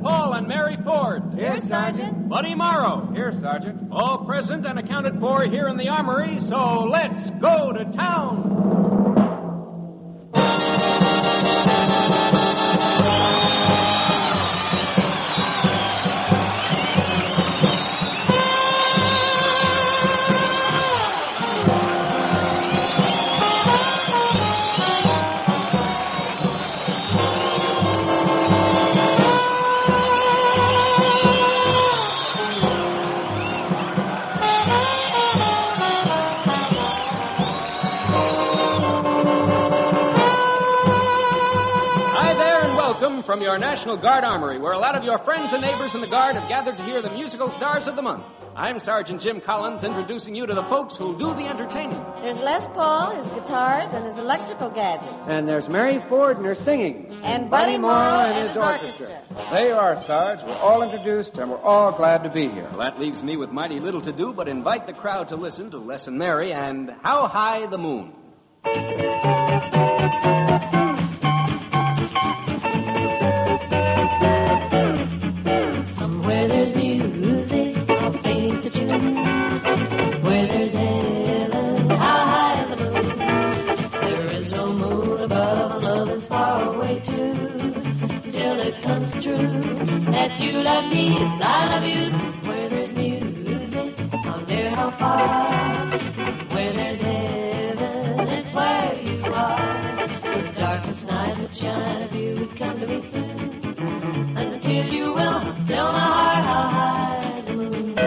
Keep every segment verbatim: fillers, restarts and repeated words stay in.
Paul and Mary Ford. Here, Sergeant. Buddy Morrow. Here, Sergeant. All present and accounted for here in the armory, so let's go to town. From your National Guard Armory, where a lot of your friends and neighbors in the Guard have gathered to hear the musical stars of the month. I'm Sergeant Jim Collins, introducing you to the folks who'll do the entertaining. There's Les Paul, his guitars, and his electrical gadgets. And there's Mary Ford and her singing. And Buddy Morrow and his orchestra. There you are, Sarge. We're all introduced, and we're all glad to be here. Well, that leaves me with mighty little to do but invite the crowd to listen to Les and Mary and How High the Moon. That you love me, it's I love you. Where there's music, how near, how far. Where there's heaven, it's where you are. The darkest night would shine if you would come to me soon. And until you will, still my heart, how high the moon.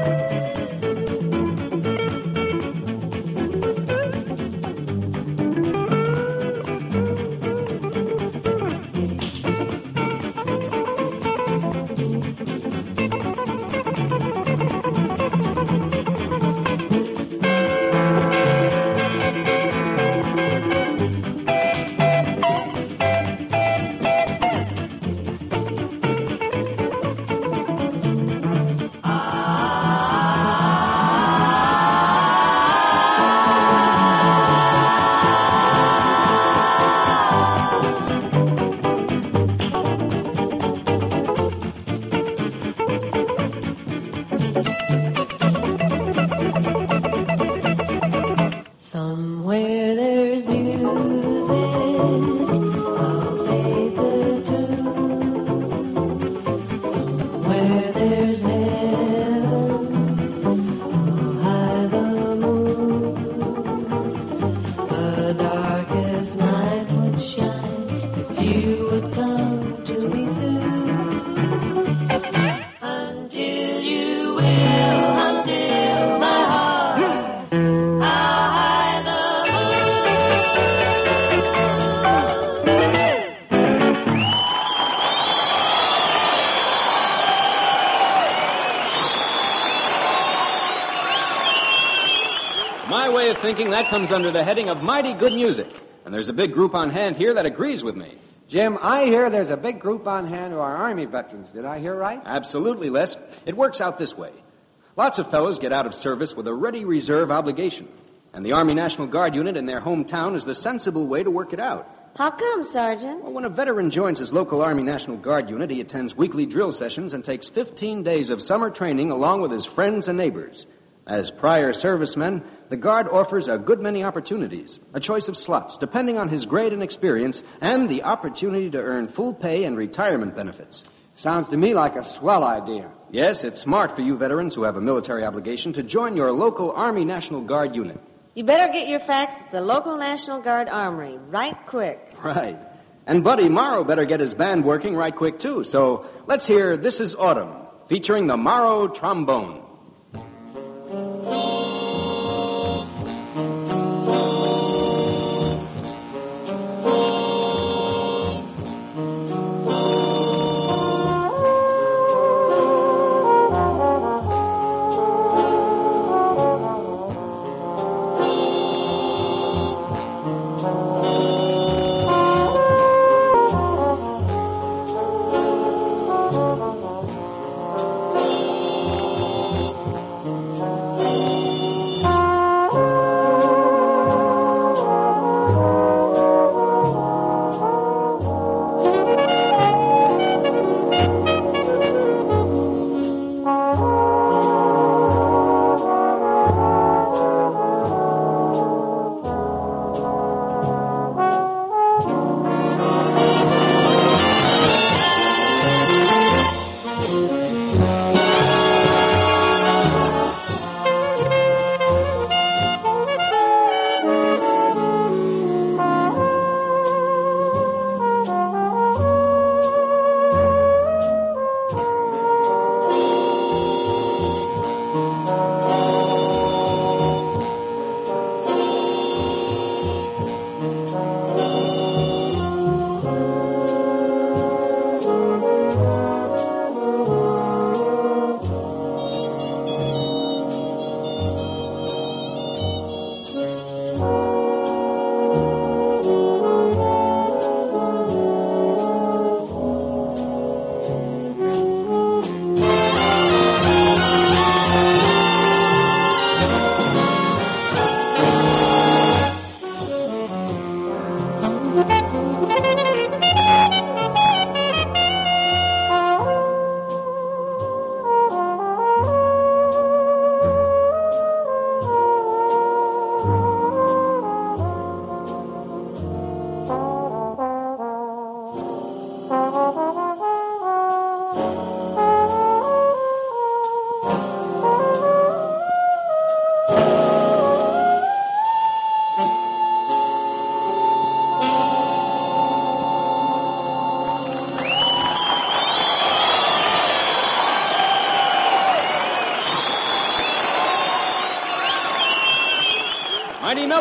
Thinking that comes under the heading of mighty good music. And there's a big group on hand here that agrees with me. Jim, I hear there's a big group on hand who are Army veterans. Did I hear right? Absolutely, Les. It works out this way. Lots of fellows get out of service with a ready reserve obligation. And the Army National Guard unit in their hometown is the sensible way to work it out. How come, Sergeant? Well, when a veteran joins his local Army National Guard unit, he attends weekly drill sessions and takes fifteen days of summer training along with his friends and neighbors. As prior servicemen, the Guard offers a good many opportunities, a choice of slots, depending on his grade and experience, and the opportunity to earn full pay and retirement benefits. Sounds to me like a swell idea. Yes, it's smart for you veterans who have a military obligation to join your local Army National Guard unit. You better get your facts at the local National Guard Armory, right quick. Right. And Buddy Morrow better get his band working right quick, too. So let's hear This Is Autumn, featuring the Morrow Trombone.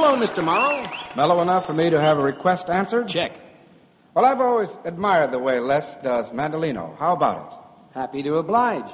mellow, Mister Morrow? Mellow enough for me to have a request answered? Check. Well, I've always admired the way Les does Mandolino. How about it? Happy to oblige.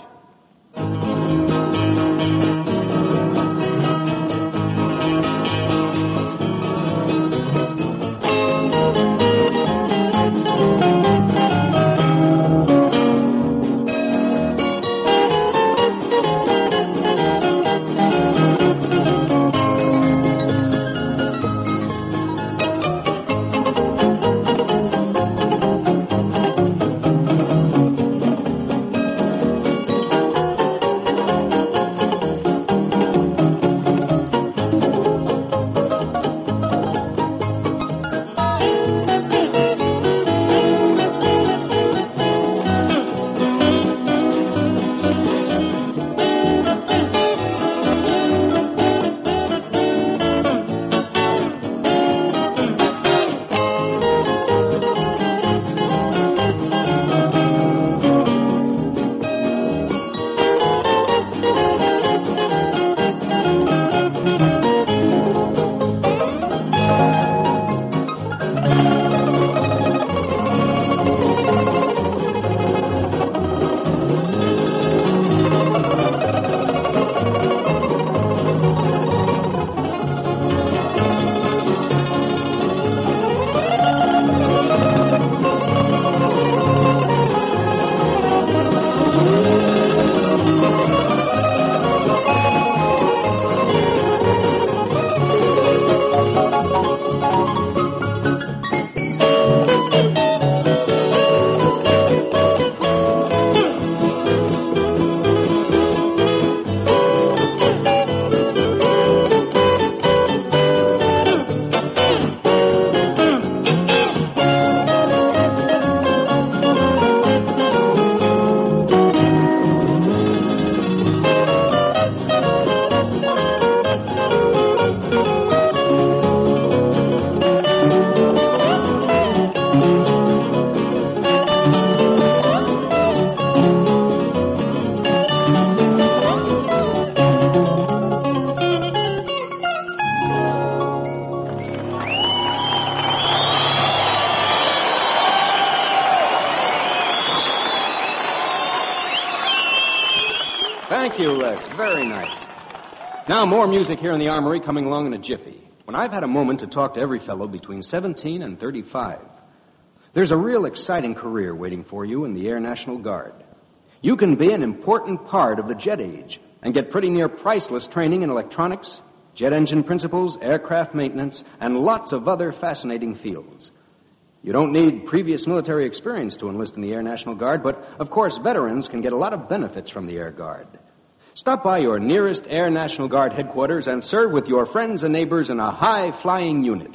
Thank you, Les. Very nice. Now, more music here in the Armory coming along in a jiffy. When I've had a moment to talk to every fellow between seventeen and thirty-five. There's a real exciting career waiting for you in the Air National Guard. You can be an important part of the jet age and get pretty near priceless training in electronics, jet engine principles, aircraft maintenance, and lots of other fascinating fields. You don't need previous military experience to enlist in the Air National Guard, but, of course, veterans can get a lot of benefits from the Air Guard. Stop by your nearest Air National Guard headquarters and serve with your friends and neighbors in a high-flying unit.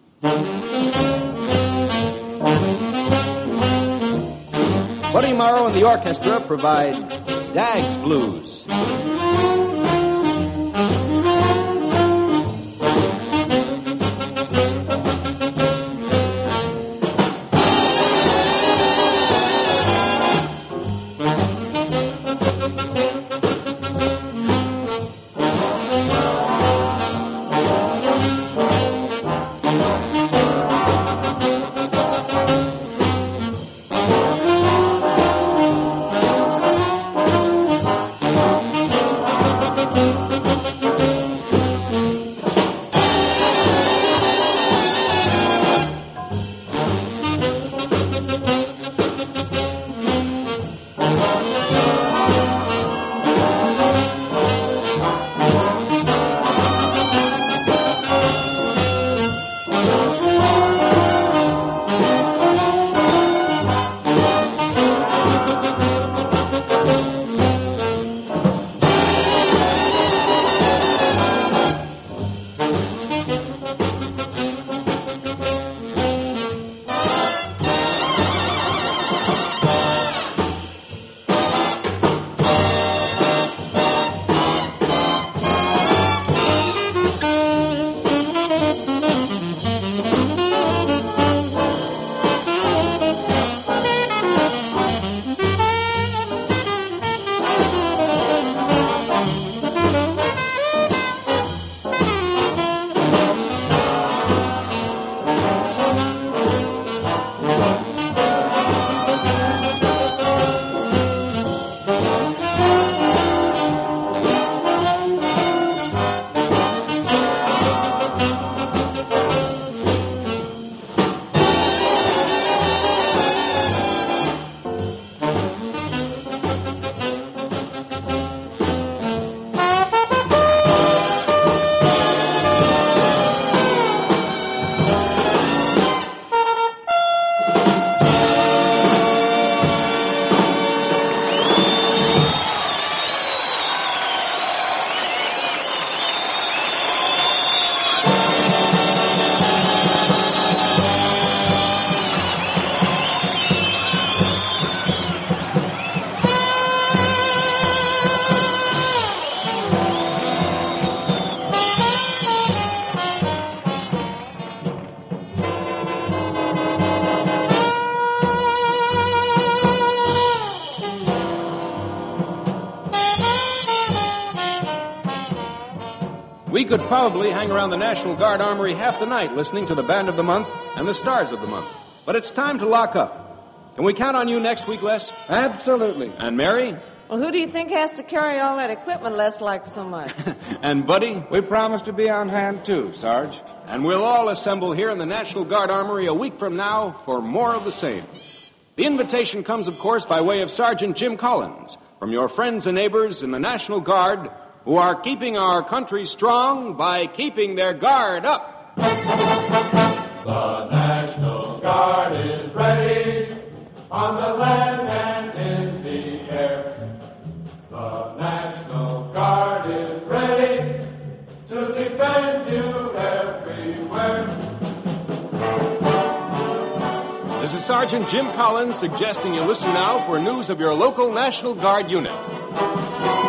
Buddy Morrow and the orchestra provide Dag's Blues. We could probably hang around the National Guard Armory half the night listening to the Band of the Month and the Stars of the Month. But it's time to lock up. Can we count on you next week, Les? Absolutely. And Mary? Well, who do you think has to carry all that equipment Les likes so much? And Buddy? We promise to be on hand, too, Sarge. And we'll all assemble here in the National Guard Armory a week from now for more of the same. The invitation comes, of course, by way of Sergeant Jim Collins, from your friends and neighbors in the National Guard, who are keeping our country strong by keeping their guard up. The National Guard is ready on the land and in the air. The National Guard is ready to defend you everywhere. This is Sergeant Jim Collins suggesting you listen now for news of your local National Guard unit.